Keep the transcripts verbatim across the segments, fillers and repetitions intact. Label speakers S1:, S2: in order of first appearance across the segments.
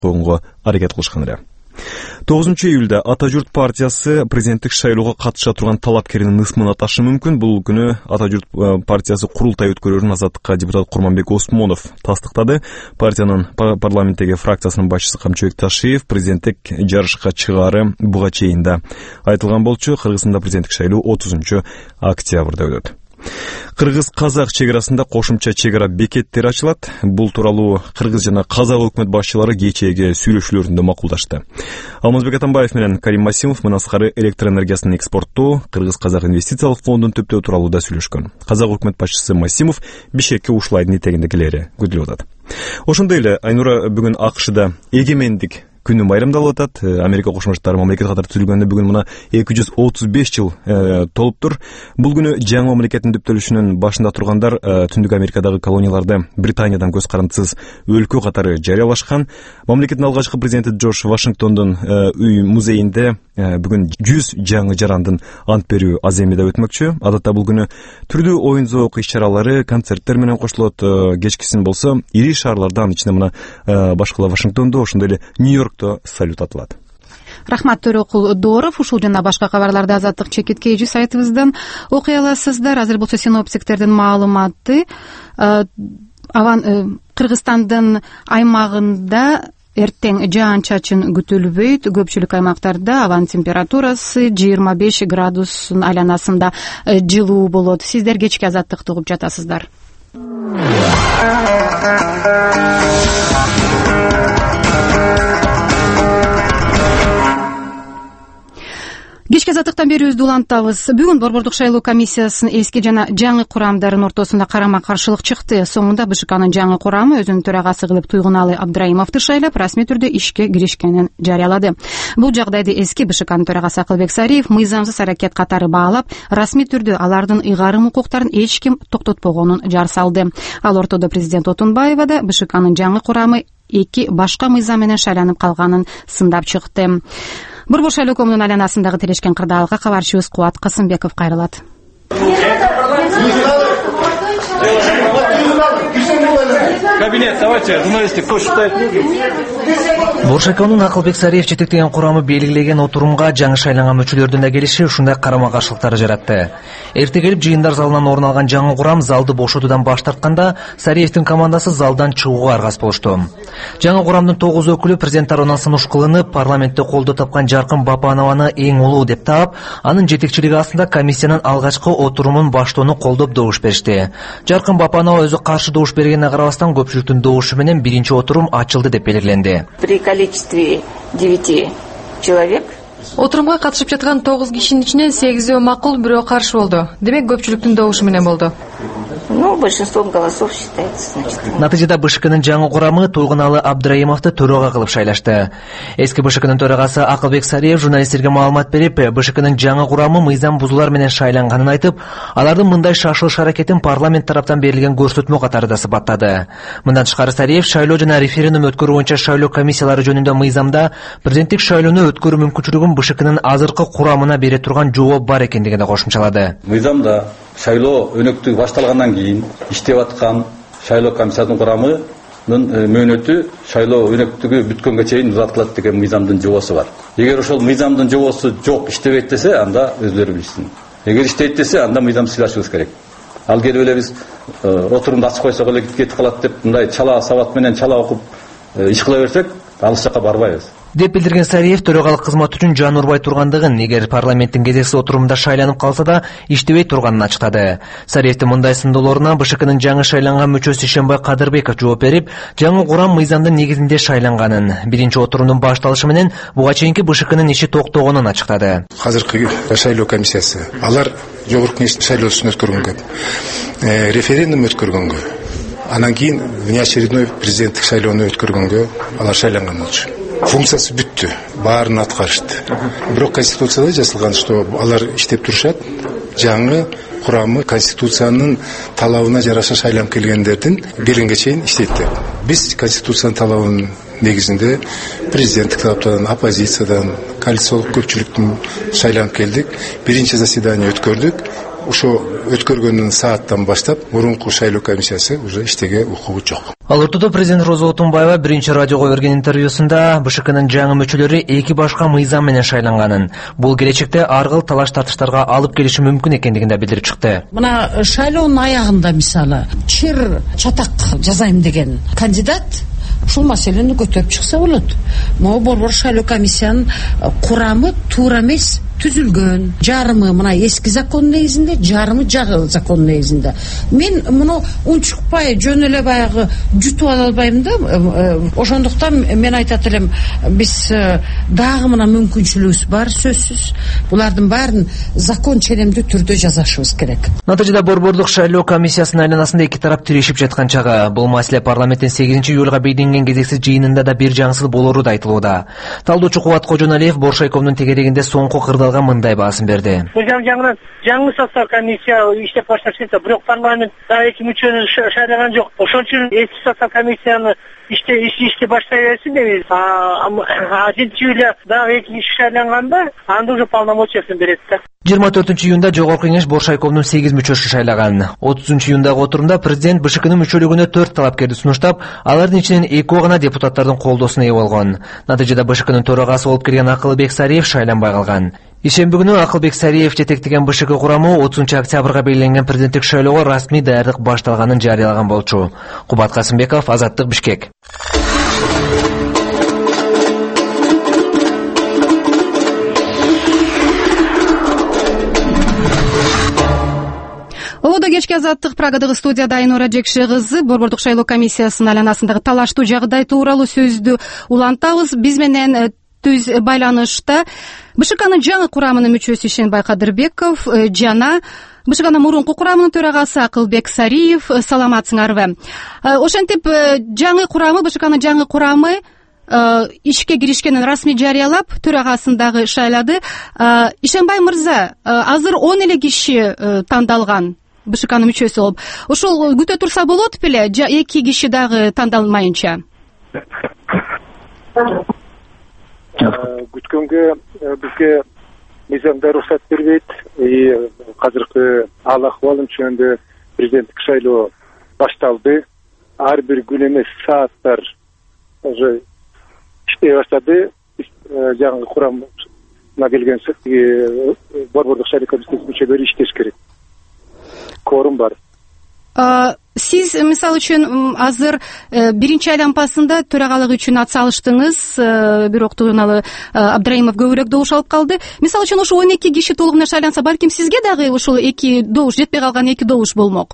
S1: койгонго аракет кылышкан эле. тогузунчу июлда Ата журт партиясы президенттик шайлоого катыша турган талапкеринин ысмын аташы мүмкүн. Бул күнү Ата журт партиясы курултай өткөрүүнүн Азаттыкка депутат Курманбек Осмонов тастыктады. Партиянын парламенттеги фракциясынын башчысы Камчыбек Ташиев президенттик жарышка чыгаары буга чейин да айтылган болчу. Кыргызстанда президенттик шайлоо отузунчу октябрда өтөт. Кыргыз-казак чек арасында кошумча чек ара бекеттери ачылат. Бул тууралуу кыргыз жана казак өкмөт башчылары кечээги сүйлөшүүлөрүндө макулдашты. Алмазбек Атамбаев менен Карим Масимов мындан сырткары электр энергиясын экспорттоо, Кыргыз-казак инвестициялык фондун төптөө тууралуу да сүйлөшкөн. Казак өкмөт башчысы Масимов Бишкекке ушулайдын этегинде келери күтүлүп атат. Ошондой эле Айнура бүгүн АКШда эгемендик күнү майрамдалып атат. Америка Кошмо Штаттары мамлекет катары түзүлгөнүнө бүгүн мына эки жүз отуз беш жыл толуптур. Бул күнү жаңы мамлекеттин түптөлүшүнүн башында тургандар Түндүк Америкадагы колонияларды Британиядан көз карандысыз өлкө катары жарыялашкан. Мамлекеттин алгачкы президенти Джордж Вашингтондун үй музейинде бүгүн жүз жаңы жарандын ант берүү аземиде өтмөкчү. Адатта бул күнү түрдүү оюн зоок иш-чаралары, концерттер менен кошулот. Кечкисин болсо ири шаарлардан ичинде мына башкала Вашингтондо, ошондой эле Нью-Йоркто салют атылат.
S2: Рахмат Төрөкул Дооров. Ушул жана башка кабарларды Азаттык чекитке эжи сайтыбыздан окуй аласыздар. Азыр болсо синоптиктердин маалыматы. Аван Кыргызстандын аймагында эртең жаан-чачын күтүлбөйт. Көпчүлүк аймактарда абанын температурасы жыйырма беш градустун айланасында жылуу болот. Сиздер кечки Азаттыкты угуп жатасыздар. Кечки Азаттыктан берүүбүздү улантабыз. Бүгүн Борбордук шайлоо комиссиясынын эски жана жаңы курамдарын ортосунда карама-каршылык чыкты. Соңунда БШКнын жаңы курамы өзүнүн төрагасы кылып Туйгуналы Абдрайымовду шайлап, расмий түрдө ишке киришкенин жарыялады. Бул жагдайды эски БШКнын төрагасы Акылбек Сариев мыйзамсыз аракет катары баалап, расмий түрдө алардын ыйгарым укуктарын эч ким токтотпогонун жар салды. Ал ортодо президент Отунбаева да БШКнын жаңы курамы эки башка мыйзам менен шайланып калганын сындап чыкты. Борбор шайлоо комунун айланасындагы тирешкен кырдаалга кабарчыбыз Кубат Касымбеков кайрылат.
S3: Кабинет, давайте, журналисты, кто считает нужным?
S4: Боршаконун Акылбек Сариев жетектеген курамы белгилеген отурумга жаңы шайланган мүчөлөрдүн да келиши ушундай карама-каршылыктар жаратты. Эрте келип жыйындар залынан орун алган жаңы курам залды бошотуудан баш тартканда Сариевдин командасы залдан чыгууга аргас болушту. Жаңы курамдын тогуз өкүлү президент тарабынан сунуш кылынып, парламентте колдоо тапкан Жаркын Бапанованы эң улуу деп таап, анын жетекчилиги астында комиссиянын алгачкы отурумун баштоону колдоп добуш беришти. Жаркын Бапанова өзү каршы добуш бергенине карабастан көпчүлүктүн добушу менен биринчи отурум ачылды деп белгиленди.
S5: При количестве девяти человек
S6: отурумга катышып жаткан тогуз кишинин ичинен сегизөө макул, бирөө каршы болду. Демек көпчүлүктүн добушу менен болду.
S5: Ну, большинством голосов считается, значит.
S4: Натыйжада БШКнын жаңы курамы Туйгуналы Абдрайымовду төрага кылып шайлашты. Эски БШКнын төрагасы Акылбек Сариев журналисттерге маалымат берип, БШКнын жаңы курамы мыйзам бузуулар менен шайланганын айтып, алардын мындай шашылыш аракетин парламент тараптан берилген көрсөтмө катары да сыпаттады. Мындан тышкары Сариев шайлоо жана референдум өткөрүү боюнча шайлоо комиссиялары жөнүндө мыйзамда президенттик шайлоону өткөрүү мүмкүнчүлүгүн БШКнын азыркы курамына бере турган жооп бар экендигин кошумчалады.
S3: Мыйзамда шайлоо өнөктүгү башталгандан кийин иштеп аткан шайлоо комиссиясынын курамынын мөөнөтү шайлоо өнөктүгү бүткөнгө чейин узартылат деген мыйзамдын жобосу бар. Эгер ошол мыйзамдын жобосу жок, иштебейт десе, анда өздөрү билишсин. Эгер иштейт десе, анда мыйзам сыйлашыбыз керек. Ал келип эле биз отурумду ачып койсок эле кетип калат деп мындай чала сабат менен чала окуп иш кыла берсек, алыс жакка барбайбыз.
S4: Деп билдирген Сариев төрагалык кызмат үчүн жан урбай тургандыгын, эгер парламенттин кезекси отурумда шайланып калса да иштебей турганын ачыктады. Сариевдин мындай сындоолоруна БШКнын жаңы шайланган мүчөсү Ишенбай Кадырбеков жооп берип, жаңы курам мыйзамдын негизинде шайланганын, биринчи отурумдун башталышы менен буга чейинки БШКнын иши токтогонун ачыктады.
S7: Азыркы шайлоо комиссиясы алар жогорку шайлоосун өткөргөнгө, референдум өткөргөнгө, анан кийин внеочередной президенттик шайлоону өткөргөнгө алар шайланган болчу. Функциясы бүттү, баарын аткарышты. Бирок конституцияда жазылган, что алар иштеп турушат, жаңы курамы конституциянын талабына жараша шайланып келгендердин беренге чейин иштейт деп. Биз конституциянын талабынын негизинде президенттик тараптан, оппозициядан, коалициялык көпчүлүктүн шайланып келдик. Биринчи заседание өткөрдүк. ошо өткөргөнүн сааттан баштап мурунку шайлоо комиссиясы уже иштеге укугу жок.
S4: Ал ортодо президент Роза Отунбаева биринчи радиого берген интервьюсунда БШКнын жаңы мүчөлөрү эки башка мыйзам менен шайланганын, бул келечекте ар кыл талаш тартыштарга алып келиши мүмкүн экендигин да билдирип чыкты.
S8: Мына шайлоонун аягында мисалы чыр чатак жазайм деген кандидат ушул маселени көтөрүп чыкса болот. Могу борбор шайлоо комиссиянын курамы туура эмес түзүлгөн. Жарымы мына эски закон негизинде, жарымы жаңы закон негизинде. Мен муну унчукпай жөн эле баягы жутуп ала албайм да. Ошондуктан мен айтат элем, биз дагы мына мүмкүнчүлүгүбүз бар сөзсүз. Булардын баарын закон ченемдүү түрдө жазашыбыз керек.
S4: Натыйжада борбордук шайлоо комиссиясынын айланасында эки тарап тирешип жаткан чагы. Бул маселе парламенттин сегизинчи июлга белгиленген кезексиз жыйынында да бир жаңсыз болору да айтылууда. Талдоочу Кубат Кожоналиев Боршайковдун тегерегинде соңку кырдаалга мындай баасын берди.
S9: Бул жаңы жаңы состав комиссия иштеп башташты, бирок парламент дагы эки мүчөнү шайлаган жок. Ошон үчүн эски состав комиссияны иште ишти баштай берсин дейбиз. А жетинчи июлда дагы эки киши шайланганда анда уже полномочиясын берет да.
S4: жыйырма төртүнчү июнда жогорку кеңеш Боршайковдун сегиз мүчөсүн шайлаган. отузунчу июндагы отурумда президент БШКнын мүчөлүгүнө төрт талапкерди сунуштап, алардын ичинен экөө гана депутаттардын колдоосуна ээ болгон. Натыйжада БШКнын төрагасы болуп келген Акылбек Сариев шайланбай калган. Ишемби күнү Акылбек Сариев жетектеген БШК курамы отузунчу октябрга белгиленген президенттик шайлоого расмий даярдык башталганын жарыялаган болчу. Кубат Касымбеков, Азаттык, Бишкек.
S2: Ободо кечки Азаттык Прагадагы студияда Айнура Жекши кызы борбордук шайлоо комиссиясынын айланасындагы талаштуу жагдай тууралуу сөздү улантабыз. Биз менен түз байланышта БШКнын жаңы курамынын мүчөсү Ишенбай Кадырбеков жана БШКнын мурунку курамынын төрагасы Акылбек Сариев. Саламатсыңарбы? Ошентип жаңы курамы, БШКнын жаңы курамы ишке киришкенин расмий жарыялап, төрагасын дагы шайлады. Ишенбай мырза, азыр он эле киши тандалган БШКнын мүчөсү болуп. Ошол күтө турса болот беле, эки киши дагы тандалмайынча?
S10: Күткөнгө бизге мыйзамда уруксат бербейт. Азыркы ал акыбалын чөнүндө президенттик шайлоо башталды. Ар бир күн эмес сааттар уже иштей баштады. Жаңы курамына келген борбордук шайлоо комиссиясынын мүчөлөрү иштеш керек. Корум бар.
S2: Сиз мисалы үчүн азыр биринчи айлампасында төрагалык үчүн ат салыштыңыз, бирок тууралуу Абдрайымов көбүрөөк добуш алып калды. Мисалы үчүн ошо он эки киши толугуна шайланса, балким сизге дагы ушул эки добуш жетпей калган эки добуш болмок.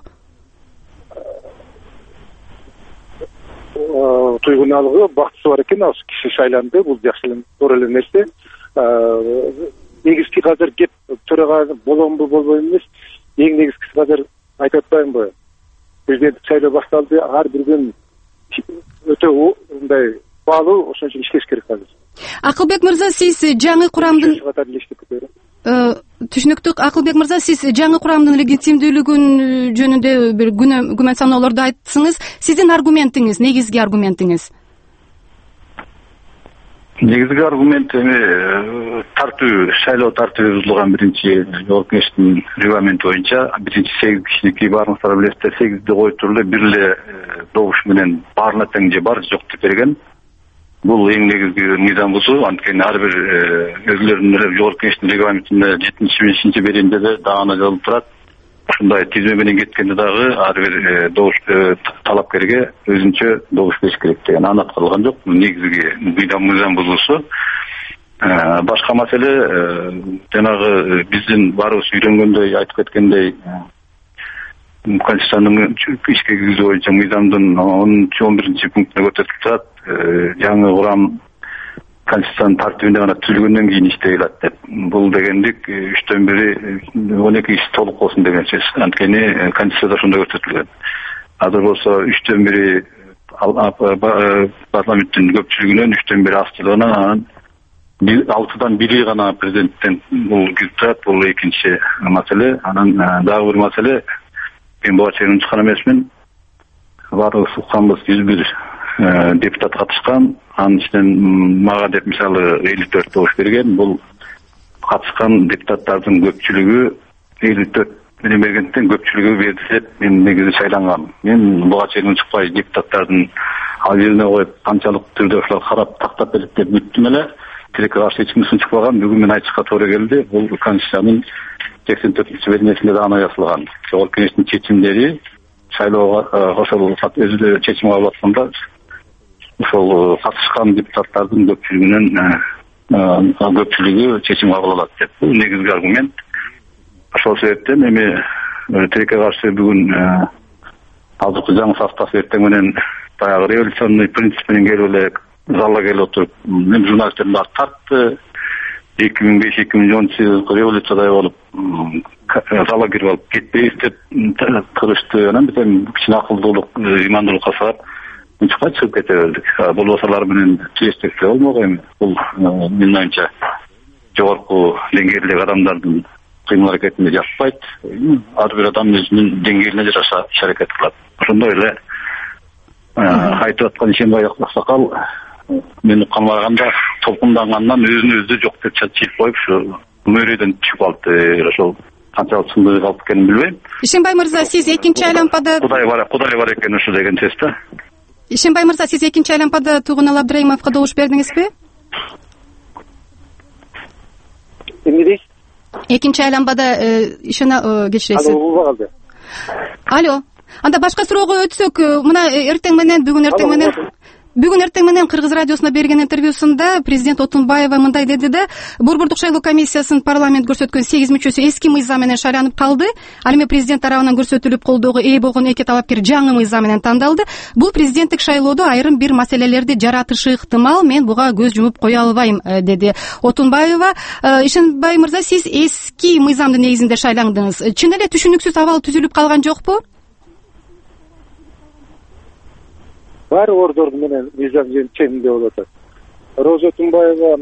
S10: Туйгуналыгы бактысы бар экен, ал киши шайланды, бул жакшы туура эле нерсе. Негизги азыр кеп төрага боломбу болбойбу эмес, эң негизгиси азыр айтып атпаймынбы? Президенттик шайлоо башталды, ар бир күн өтө мындай баалуу, ошон үчүн иштеш керек азыр.
S2: Акылбек мырза, сиз жаңы курамдын түшүнүктүү. Акылбек мырза, сиз жаңы курамдын легитимдүүлүгүн жөнүндө бир күмөн саноолорду айтсыңыз. Сиздин аргументиңиз, негизги аргументиңиз?
S3: Негизги аргумент эми тартуу, шайлоо тартууу бузулган биринчи жогорку кеңештин регламенти боюнча биринчи сегиз кишиники баарыңыздар билесиздер, сегизди коюп туруп эле бир эле добуш менен баарына тең же бар жок деп берген. Бул эң негизги мыйзам бузуу. Анткени ар бир өзүлөрүнүн жогорку кеңештин регламентинде жетинчи бешинчи беренде да дагы жазылып турат. Ушундай тизме менен кеткенде дагы ар бир добуш талапкерге өзүнчө добуш бериш керек деген аны аткарылган жок. Негизги мыйзам бузуусу. Башка маселе жанагы биздин баарыбыз үйрөнгөндөй, айтып кеткендей, Конституциянын ишке киргизүү боюнча мыйзамдын он биринчи пунктуна көтөрүлүп турат. Жаңы курам Конституциянын тартибинде гана түзүлгөндөн кийин иштей алат деп. Бул дегендик үчтөн бири он эки киши толук болсун деген сөз. Анткени Конституцияда ошондой көрсөтүлгөн. Азыр болсо үчтөн бири парламенттин көпчүлүгүнөн үчтөн бири астылыгына, анан алтыдан бири гана президенттен бул кирип турат. Бул экинчи маселе. Анан дагы бир маселе, мен буга чейин унчуккан эмесмин. Баардыгыбыз укканбыз, жүз бир депутат катышкан. Анын ичинен мага деп мисалы элүү төрт добуш берген. Бул катышкан депутаттардын көпчүлүгү элүү төрт менен бергендиктен көпчүлүгү берди деп мен негизи шайлангам. Мен буга чейин чыкпай депутаттардын ал жерине коюп канчалык түрдө ошолор карап тактап берет деп үмүттүм эле. Тилекке каршы эч ким чыкпаган. Бүгүн мен айтышка туура келди. Бул Конституциянын сексен төртүнчү беренесинде да аны жазылган. Жогорку кеңештин чечимдери шайлоого ошол өзү чечим кабыл атканда ошол катышкан депутаттардын көпчүлүгүнүн көпчүлүгү чечим кабыл алат деп. Бул негизги аргумент. Ошол себептен эми тилекке каршы бүгүн азыркы жаңы состав эртең менен баягы революционный принцип менен келип эле залга келип отуруп, мен журналисттердин баары тартты. эки миң беш эки миң онунчу жылкы революциядай болуп залга кирип алып кетпейбиз деп кырышты. Анан биз эми кичине акылдуулук, ыймандуулукка салып чыкпай чыгып кете бердик. Болбосо алар менен тиештик болмок эми. Бул менин оюмча жогорку деңгээлдеги адамдардын кыймыл аракетине жакпайт. Ар бир адам өзүнүн деңгээлине жараша иш аракет кылат. Ошондой эле айтып аткан Ишенбай Аксакал мен укканга караганда толкундангандан өзүн өзү жок деп чыгып коюп ушу мөрөдөн түшүп калды. Ошол канчалык чындыгы калып экенин билбейм.
S2: Ишенбай мырза, сиз экинчи айлампада
S3: Кудай бар, Кудай бар экен ушу деген сөз да.
S2: Ишенбай мырза, сиз экинчи айлампада Тугунал Абдрайымовго добуш бердиңизби?
S10: Эмне дейсиз?
S2: Экинчи айлампада ишена кечиресиз.
S10: Алло, болбогалды.
S2: Алло. Анда башка суроого өтсөк, мына эртең менен, бүгүн эртең менен Бүгүн эртең менен Кыргыз радиосуна берген интервьюсунда президент Отунбаева мындай деди да: Борбордук шайлоо комиссиясынын парламент көрсөткөн сегиз мүчөсү эски мыйзам менен шайланып калды. Ал эми президент тарабынан көрсөтүлүп колдоого ээ болгон эки талапкер жаңы мыйзам менен тандалды. Бул президенттик шайлоодо айрым бир маселелерди жаратышы ыктымал. Мен буга көз жумуп кое албайм, деди Отунбаева. Ишенбай мырза, сиз эски мыйзамдын негизинде шайландыңыз. Чын эле түшүнүксүз абал түзүлүп калган жокпу?
S10: Бар ордорду менен мыйзам чегинде болуп атат. Роза Отунбаева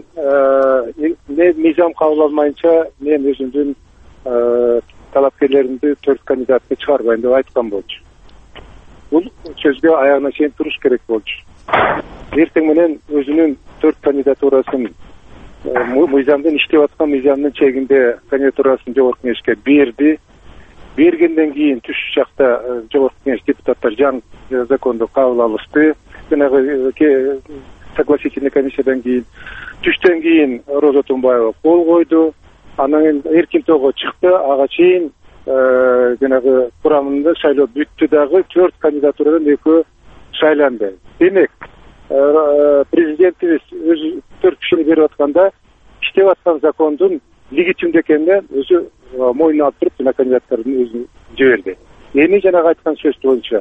S10: мыйзам кабыл алмайынча мен өзүмдүн талапкерлеримди төрт кандидатты чыгарбайм деп айткан болчу. Бул сөзгө аягына чейин туруш керек болчу. Эртең менен өзүнүн төрт кандидатурасын мыйзамдын иштеп аткан мыйзамдын чегинде кандидатурасын жогорку кеңешке берди. Бергенден кийин түш жакта жогорку кеңеш депутаттар жаңы законду кабыл алышты. Жанагы согласительный комиссиядан кийин түштөн кийин Роза Отунбаева кол койду. Анан эркин тоого чыкты. Ага чейин жанагы курамында шайлоо бүттү дагы төрт кандидатурадан экөө шайланды. Демек, президентибиз өзү төрт кишини берип атканда иштеп аткан закондун легитимдүү экенине өзү мойнуна алып туруп, жана кандидаттардын өзүн жиберди. Эми жанагы айткан сөз боюнча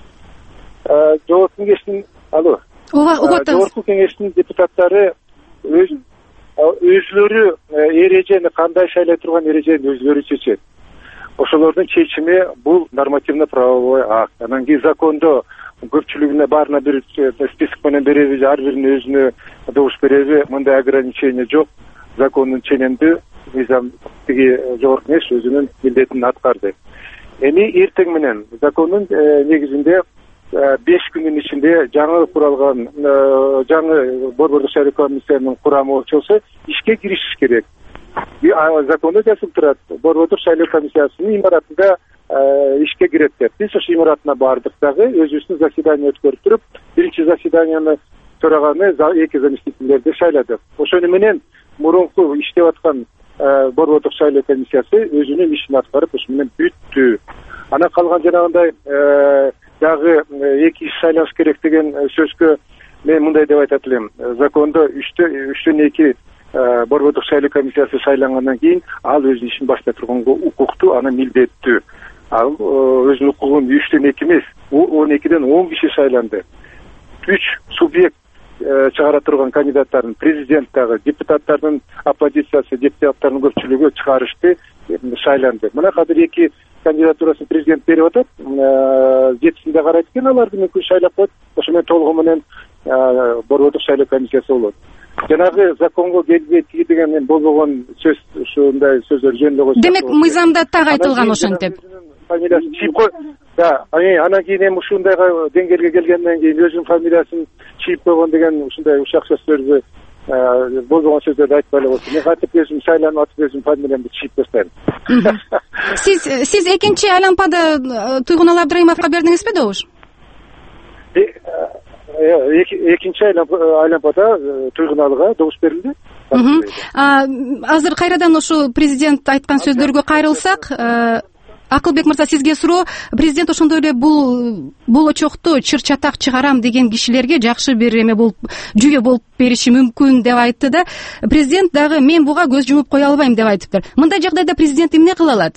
S10: жогорку кеңештин алло жогорку кеңештин депутаттары өз өзүлөрү эрежени кандай шайлай турган эрежени өзүлөрү чечет. Ошолордун чечими бул нормативно правовой акт. Анан кийин закондо көпчүлүгүнө баарына бир список менен береби, ар бирине өзүнө добуш береби, мындай ограничение жок. Закондун ченемдүү мыйзам тиги жогорку кеңеш өзүнүн милдетин аткарды. Эми эртең менен закондун негизинде беш күндүн ичинде жаңы куралган жаңы Борбордук шайлоо комиссиянын курамы болчосо ишке киришиш керек. Закондо жазылып турат, Борбордук шайлоо комиссиясынын имаратында ишке кирет деп. Биз ошол имаратына бардык дагы, өзүбүздүн заседание өткөрүп туруп, биринчи заседанияны төраганы эки заместительдерди шайладык. Ошону менен мурунку иштеп аткан Борбордук шайлоо комиссиясы өзүнүн ишин аткарып, ошо менен бүттү. Анан калган жанагындай дагы эки иш шайлаш керек деген сөзгө мен мындай деп айтат элем. Закондо үчтөн эки Борбордук шайлоо комиссиясы шайлангандан кийин ал өзүнүн ишин баштай турганга укуктуу, анан милдеттүү. Ал өзүнүн укугун үчтөн эки эмес, он экиден он киши шайланды. Үч субъект чыгара турган кандидаттардын президент дагы, депутаттардын оппозициясы, депутаттардын көпчүлүгү чыгарышты, шайланды. Мына азыр эки кандидатурасын президент берип атат, жетисинде карайт экен, аларды мүмкүн шайлап коет. Ошо менен толугу менен Борбордук шайлоо комиссиясы болот. Жанагы законго келбей тиги деген мен болбогон сөз, ушундай сөздөр жөнүндө койсок.
S2: Демек, мыйзамда так айтылган ошентип.
S10: Фамилиясын чийип кой. Да, анан кийин эми ушундайга деңгээлге келгенден кийин өзүнүн фамилиясын чийип койгон деген ушундай ушак сөздөрдү болгон сөздөрдү айтпай эле койсун. Мен кантип өзүм шайланып атып өзүмдүн фамилиямды чыйып тастайм.
S2: Сиз сиз экинчи айланпада Туйгуналы Абдрайымовго бердиңизби добуш?
S10: Экинчи айланпада Туйгуналыга добуш берилди.
S2: Азыр кайрадан ушу президент айткан сөздөргө кайрылсак, Акылбек мырза, сизге суроо. Президент ошондой эле бул болочокто чыр чатак чыгарам деген кишилерге жакшы бир эме болуп, жүйө болуп бериши мүмкүн деп айтты да. Президент дагы мен буга көз жумуп кое албайм деп айтыптыр. Мындай жагдайда президент эмне кыла алат?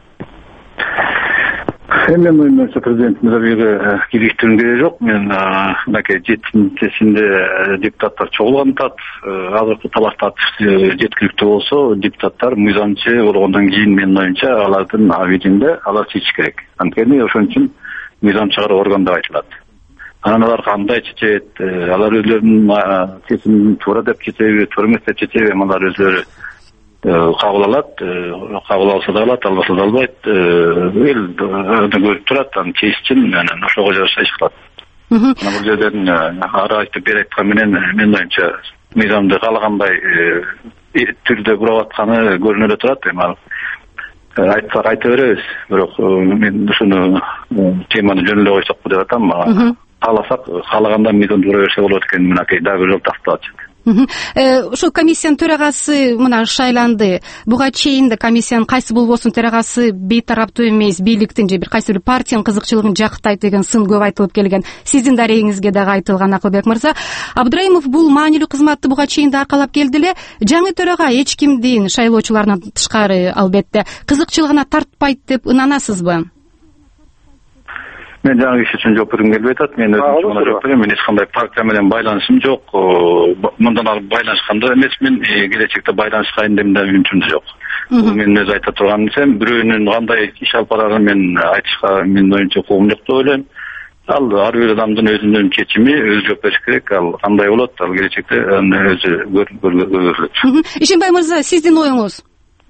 S3: Менин оюмча президенттин бизге кириштирүүнүн кереги жок. Мен мынакей жетинчисинде депутаттар чогулган атат. Азыркы талаштар жеткиликтүү болсо, депутаттар мыйзамчы болгондон кийин менин оюмча алардын абийинде алар чечиш керек. Анткени ошон үчүн мыйзам чыгаруу орган деп айтылат. Анан алар кандай чечет, алар өзлөрүнүн чечимин туура деп чечеби, туура эмес деп чечеби, алар өзлөрү кабыл алат, кабыл алса да алат, албаса да албайт. Эл көрүп турат, анан чечиш үчүн анан ошого жараша иш кылат. Мына бул жерден ары айтып бери айткан менен менин оюмча мыйзамды каалагандай түрдө бурап атканы көрүнө эле турат. Эми айтсак айта беребиз, бирок мен ушуну теманы жөн эле койсокпу деп атам. Кааласак, каалаганда мыйзамды бура берсе болот экен. Мынакей дагы бир жол такталат.
S2: Ошо комиссиянын төрагасы мына шайланды. Буга чейин да комиссиянын кайсы болбосун төрагасы бейтараптуу эмес, бийликтин же бир кайсы бир партиянын кызыкчылыгын жактайт деген сын көп айтылып келген. Сиздин дарегиңизге дагы айтылган, Акылбек мырза. Абдрайымов бул маанилүү кызматты буга чейин да аркалап келди эле. Жаңы төрага эч кимдин, шайлоочулардан тышкары албетте, кызыкчылыгына тартпайт деп ынанасызбы?
S3: Мен жаңы иш үчүн жооп бергим келбей атат. Мен өзүм жумуна жооп берем. Мен эч кандай партия менен байланышым жок. Мындан ары байланышканда эмесмин, келечекте байланышкайын деген да мүмкүнчүлүгүм жок. Бул мен өзү айта турганым сен, бирөөнүн кандай иш алып барарын мен айтышка менин оюмча укугум жок деп ойлойм. Ал ар бир адамдын өзүнүн чечими, өзү жооп бериш керек. Ал кандай болот, ал келечекте өзү көрүлөт.
S2: Ишенбай мырза, сиздин оюңуз?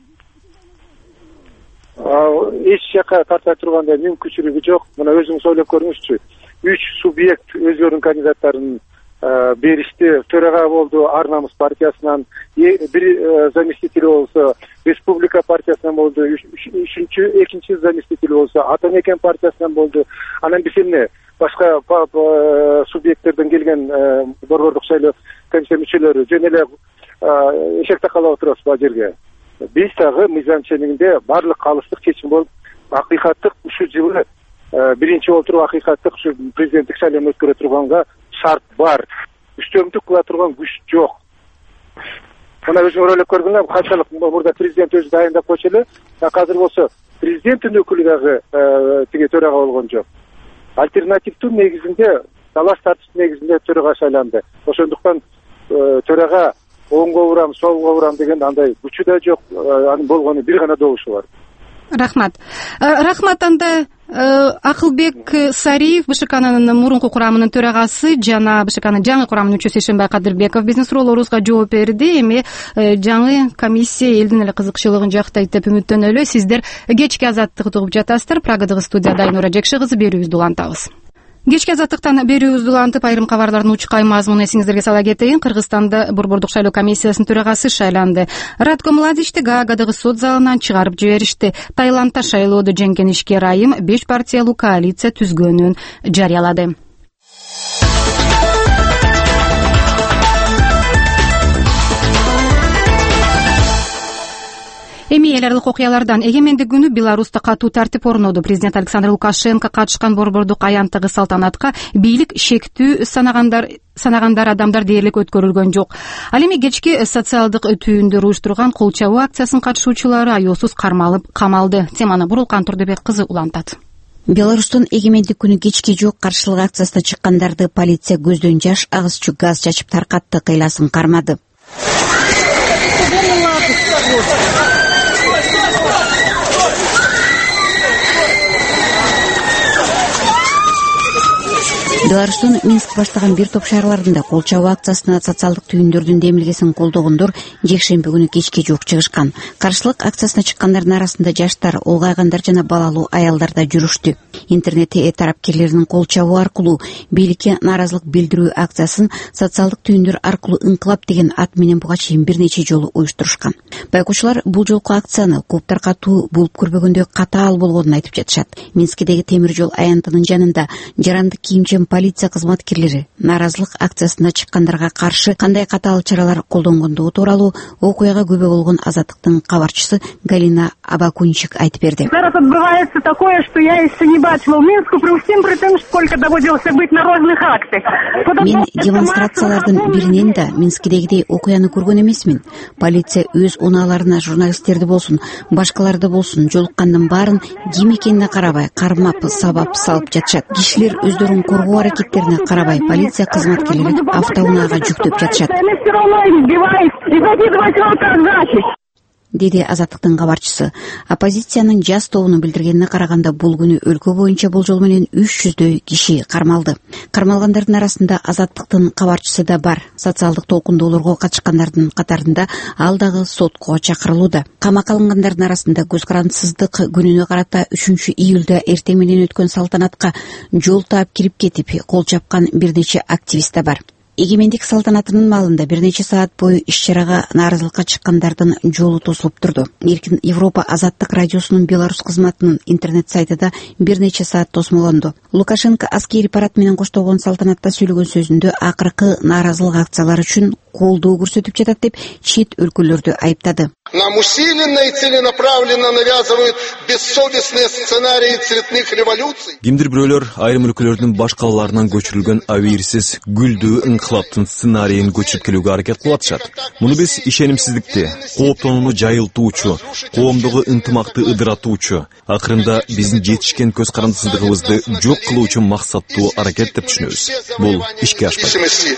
S10: Эч жака тарта тургандай мүмкүнчүлүгү жок. Мына өзүңүз ойлоп көрүңүзчү. Үч субъект өзлөрүнүн кандидаттарын беришти. Төрага болду Ар намыс партиясынан, бир заместитель болсо Республика партиясынан болду, үчүнчү экинчи заместитель болсо Ата Мекен партиясынан болду. Анан биз эмне башка субъекттерден келген борбордук шайлоо комиссия мүчөлөрү жөн эле эшек такалап отурабыз бул жерге. Биз дагы мыйзам ченегинде баардык калыстык чечим болуп, акыйкаттык ушу жылы биринчи отуруп акыйкаттык ушу президенттик шайлоону өткөрө турганга шарт бар. Үстөмдүк кыла турган күч жок. Мына өзүңөр ойлоп көргүңөр, канчалык мурда президент өзү дайындап койчу эле, азыр болсо президенттин өкүлү дагы тиги төрага болгон жок. Альтернативдүү негизинде, талаш тартыш негизинде төрага шайланды. Ошондуктан төрага оңго урам, солго урам деген андай күчү да жок. Анын болгону бир гана добушу бар.
S2: Рахмат. Рахмат. Анда Акылбек Сариев, БШКнын мурунку курамынын төрагасы жана БШКнын жаңы курамынын мүчөсү Ишенбай Кадырбеков биздин суроолорубузга жооп берди. Эми жаңы комиссия элдин эле кызыкчылыгын жактайт деп үмүттөнөлү. Сиздер кечки азаттык угуп жатасыздар. Прагадагы студияда Айнура Жекши кызы берүүбүздү улантабыз. Кечки азаттыктан берүүбүздү улантып, айрым кабарлардын учкай мазмунун эсиңиздерге сала кетейин. Кыргызстанда борбордук шайлоо комиссиясынын төрагасы шайланды. Радко Младичти Гаагадагы сот залынан чыгарып жиберишти. Таиландда шайлоодо жеңген ишкер айым беш партиялуу коалиция түзгөнүн жарыялады. Эми эл аралык окуялардан эгемендик күнү Беларуста катуу тартип орноду. Президент Александр Лукашенко катышкан борбордук аянттагы салтанатка бийлик шектүү санагандар санагандар адамдар дээрлик өткөрүлгөн жок. Ал эми кечки социалдык түйүндөр уюштурган кол чабуу акциясынын катышуучулары аеосуз кармалып камалды. Теманы Бурулкан Турдубек кызы улантат.
S11: Беларустун эгемендик күнү кечки жок каршылык акциясына чыккандарды полиция көздөн жаш, агызчу газ чачып таркатты, кыйласын кармады. Беларустун Минск баштаган бир топ шаарларында кол чабуу акциясына социалдык түйүндөрдүн демилгесин колдогондор жекшемби күнү кечке жуук чыгышкан. Каршылык акциясына чыккандардын арасында жаштар, улгайгандар жана балалуу аялдар да жүрүштү. Интернет тарапкерлеринин кол чабуу аркылуу бийликке нааразылык билдирүү акциясын социалдык түйүндөр аркылуу «Инкылап» деген ат менен буга чейин бир нече жолу уюштурушкан. Байкоочулар бул жолку акцияны көп таркатуу болуп көрбөгөндөй катаал болгонун айтып жатышат. Минскидеги темир жол аянтынын жанында жарандык кийимчен полиция кызматкерлери нааразылык акциясына чыккандарга каршы кандай катаал чаралар колдонгондугу тууралуу окуяга күбө болгон Азаттыктын кабарчысы Галина Абакунчик айтып берди.
S12: Зараз отбывается такое, что я еще не бачила в Минску, при всем при том, сколько доводилось быть на разных акциях.
S11: Мен демонстрациялардын биринен да Минскидегидей окуяны көргөн эмесмин. Полиция өз унааларына журналисттерди болсун, башкаларды болсун жолуккандын баарын ким экенине карабай кармап, сабап салып жатышат. Кишилер өздөрүн коргоо аракеттерине карабай полиция кызматкерлери автоунаага жүктөп жатышат, деди Азаттыктын кабарчысы. Оппозициянын жас тобунун билдиргенине караганда бул күнү өлкө боюнча болжол менен үч жүздөй киши кармалды. Кармалгандардын арасында Азаттыктын кабарчысы да бар. Социалдык толкундоолорго катышкандардын катарында ал дагы сотко чакырылууда. Камакка алынгандардын арасында көз карандысыздык күнүнө карата үчүнчү июлда эртең менен өткөн салтанатка жол таап кирип кетип кол чапкан бир нече активист да бар. Эгемендик салтанатынын маалында бир нече саат бою иш-чарага нааразылыкка чыккандардын жолу тосулуп турду. Эркин Европа Азаттык радиосунун Беларусь кызматынын интернет сайтыда бир нече саат тосмолонду. Лукашенко аскери парад менен коштолгон салтанатта сүйлөгөн сөзүндө акыркы нааразылык акциялары үчүн колдоо көрсөтүп жатат деп чет өлкөлөрдү айыптады.
S13: Нам усиленно и целенаправленно навязывают бессовестные сценарии цветных революций.
S1: Кимдир бирөөлөр айрым өлкөлөрдүн баш калаларынан көчүрүлгөн абийирсиз гүлдүү инкылаптын сценарийин көчүрүп келүүгө аракет кылып атышат. Муну биз ишенимсиздикти, кооптонууну жайылтуучу, коомдогу ынтымакты ыдыратуучу, акырында биздин жетишкен көз карандысыздыгыбызды жок кылуучу максаттуу аракет деп түшүнөбүз. Бул ишке ашпайт.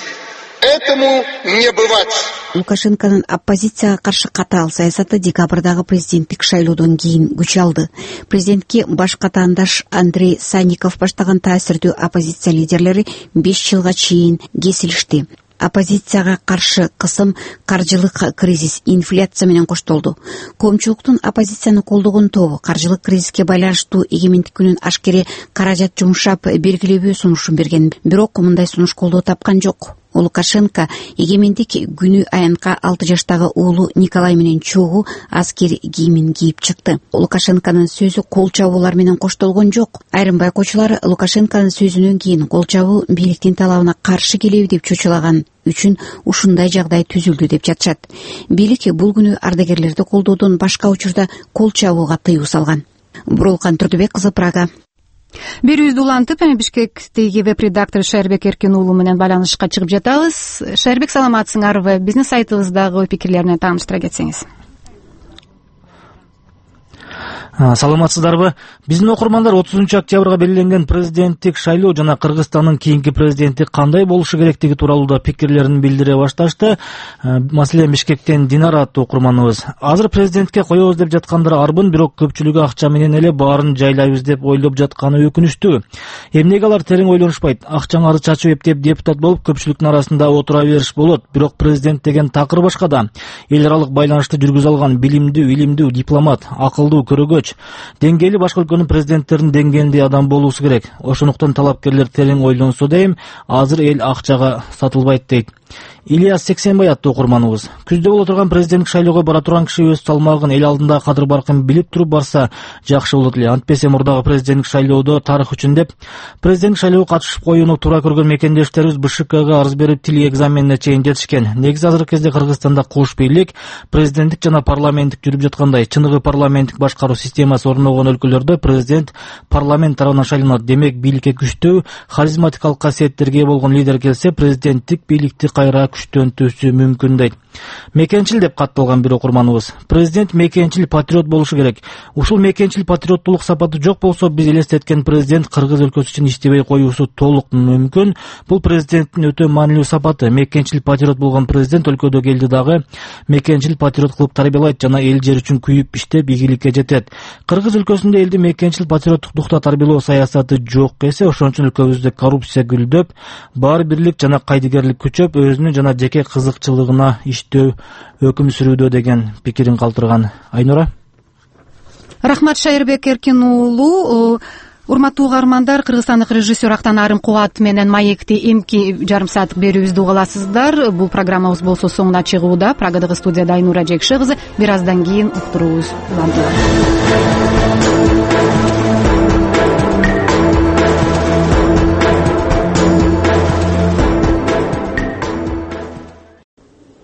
S13: Этому не бывать.
S11: Лукашенконун оппозицияга каршы катаал саясаты декабрдагы президенттик шайлоодон кийин күч алды. Президентке баш катаандаш Андрей Санников баштаган таасирдүү оппозиция лидерлери беш жылга чейин кесилишти. Оппозицияга каршы кысым каржылык кризис, инфляция менен коштолду. Коомчулуктун оппозицияны колдогон тобу каржылык кризиске байланыштуу эгемендик күнүн ашкере каражат жумшап белгилебөө сунушун берген. Бирок мындай сунуш колдоо тапкан жок. Лукашенко эгемендик күнү аянтка алты жаштагы уулу Николай менен чогуу аскер кийимин кийип чыкты. Лукашенконун сөзү кол чабуулар менен коштолгон жок. Айрым байкоочулар Лукашенконун сөзүнөн кийин кол чабуу бийликтин талабына каршы келеби деп чочулаган үчүн ушундай жагдай түзүлдү деп жатышат. Бийлик бул күнү ардагерлерди колдоодон башка учурда кол чабууга тыюу салган. Бурулкан Турдубек кызы, Прага.
S2: Берүүбүздү улантып, Бишкектеги веб-редактор Шайырбек Эркин уулу менен байланышка чыгып жатабыз. Шайырбек, саламатсыңарбы? Биздин сайтыбыздагы ой пикирлерин тааныштыра кетсеңиз.
S14: Саламатсыздарбы? Биздин окурмандар отузунчу октябрга белгиленген президенттик шайлоо жана Кыргызстандын кийинки президенти кандай болушу керектиги тууралуу пикирлерин билдире башташты. Маселен, Бишкектен Динара аттуу окурманыбыз: азыр президентке коебуз деп жаткандар арбын, бирок көпчүлүгү акча менен эле баарын жайлайбыз деп ойлоп жатканы өкүнүчтүү. Эмнеге алар терең ойлонушпайт? Акчаңарды чачып эптеп депутат болуп көпчүлүктүн арасында отура бериш болот. Бирок президент деген такыр башка да. Эл аралык байланышты жүргүзө алган билимдүү, илимдүү дипломат, акылдуу көрөгөч, деңгээли башка өлкөнүн президенттеринин деңгээлиндей адам болуусу керек. Ошондуктан талапкерлер терең ойлонсо дейм, азыр эл акчага сатылбайт дейт. Ильяс Сексенбай аттуу окурманыбыз: күздө боло турган президенттик шайлоого бара турган киши өз салмагын, эл алдында кадыр баркын билип туруп барса жакшы болот эле. Антпесе мурдагы президенттик шайлоодо тарых үчүн деп президенттик шайлоого катышып коюуну туура көргөн мекендештерибиз БШКга арыз берип тил экзаменине чейин жетишкен. Негизи азыркы кезде Кыргызстанда куш бийлик, президенттик жана парламенттик жүрүп жаткандай. Чыныгы парламенттик башкаруу системасы орногон өлкөлөрдө президент парламент тарабынан шайланат. Демек, бийликке күчтүү, харизматикалык касиеттерге ээ болгон лидер келсе, президенттик бийликти кайра күчтөнтүүсү мүмкүн дейт. Мекенчил деп катталган бир окурманыбыз. Президент мекенчил патриот болушу керек. Ушул мекенчил патриоттулук сапаты жок болсо, биз элестеткен президент Кыргыз өлкөсү үчүн иштебей коюусу толук мүмкүн. Бул президенттин өтө маанилүү сапаты. Мекенчил патриот болгон президент өлкөдө келди дагы мекенчил патриот кылып тарбиялайт жана эл жер үчүн күйүп иштеп ийгиликке жетет. Кыргыз өлкөсүндө элди мекенчил патриоттук духта тарбиялоо саясаты жок эсе, ошон үчүн өлкөбүздө коррупция гүлдөп, баар бирлик жана кайдыгерлик күчөп, өзүнүн жана жеке кызыкчылыгына иштөө өкүм сүрүүдө деген пикирин калтырган. Айнура.
S2: Рахмат, Шайырбек Эркин уулу. Урматтуу угармандар, кыргызстандык режиссер Актан Арым Кубат менен маекти эмки жарым сааттык берүүбүздү угаласыздар. Бул программабыз болсо соңуна чыгууда. Прагадагы студияда Айнура Жекши кызы. Бир аздан кийин уктуруубуз улантылат.